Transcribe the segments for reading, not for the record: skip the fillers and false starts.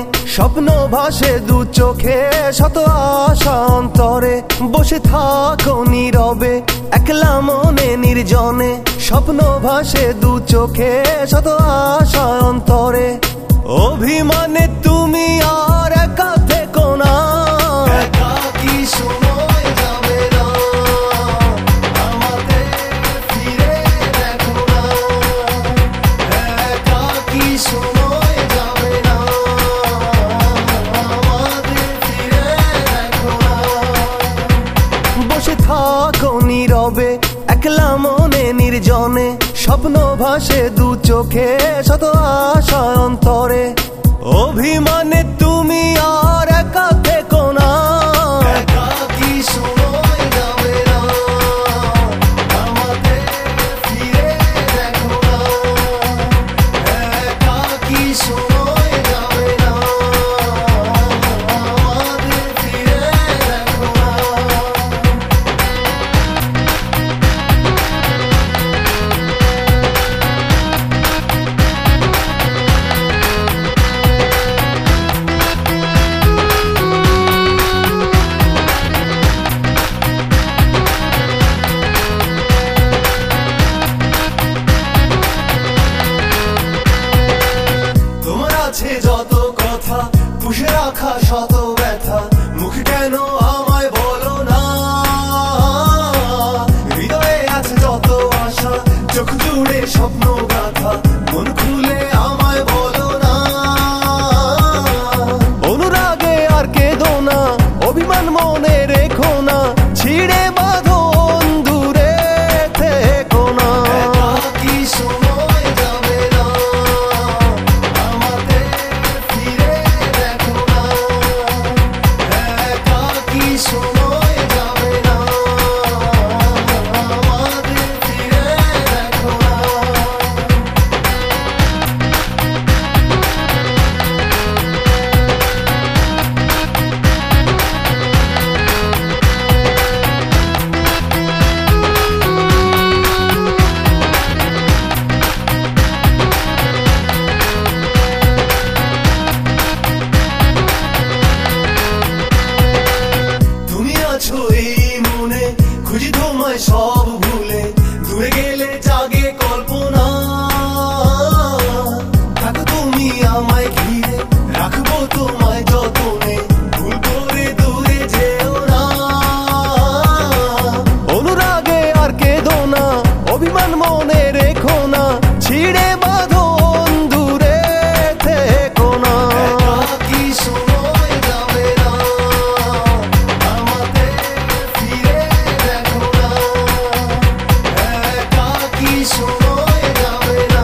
স্বপ্ন ভাসে দু চোখে শত আশা অন্তরে বসে থাকো নীরবে একলা মনে নির্জনে স্বপ্ন ভাসে দু চোখে শত আশা অন্তরে অভিমানে তুমি আর একা থেকো না একাকী সময় যাবে না আমাদের ফিরে দেখো না একাকী সময় যাবে না আমাদের ফিরে দেখো না বসে থাকো নীরবে একলা মনে নির্জনে স্বপ্ন ভাসে দু চোখে শত আশা অন্তরে অভিমানে তুমি আর একা থেকো না একাকী সময় যাবে না আমাদের ফিরে দেখো না একাকী সময় যাবে না আমাদের ফিরে দেখো না আছে যত কথা পুষে রাখা শত ব্যথা মুখে কেন আমায় বলো না হৃদয়ে আছে যত আশা চোখ জুড়ে স্বপ্ন গাথা মন খুলে আমায় বলো না অনুরাগে আর কেঁদো না অভিমান মনে রেখো না ছিঁড়ে বাঁধন দূরে থেকো না একাকী সময় যাবে না আমাদের ফিরে দেখো না একাকী সময় যাবে না আমাদের ফিরে দেখো না তুমি আছো এই মনে খুঁজি তোমায় সব ভুলে দূরে গেলে জাগে কল্পনা থাকো তুমি আমায় ঘিরে রাখবো তোমায় যতনে ভুল করে দূরে যেও না অনুরাগে আর কেঁদো না অভিমান মনে রেখো না ছিঁড়ে বাঁধন দূরে থেকো না একাকী সময় যাবে না আমাদের ফিরে দেখো না একাকী সময় যাবে না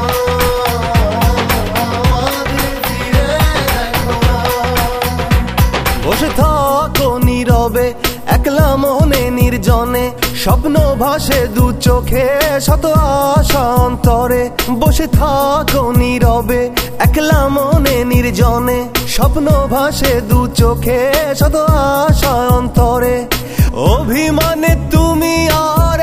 আমাদের ফিরে দেখো না বসে থাকো নীরবে একলা মনে নির্জনে স্বপ্ন ভাসে দু চোখে শত আশা অন্তরে বসে থাকো নীরবে একলা মনে নির্জনে স্বপ্ন ভাসে দু চোখে শত আশা অন্তরে অভিমানে তুমি আর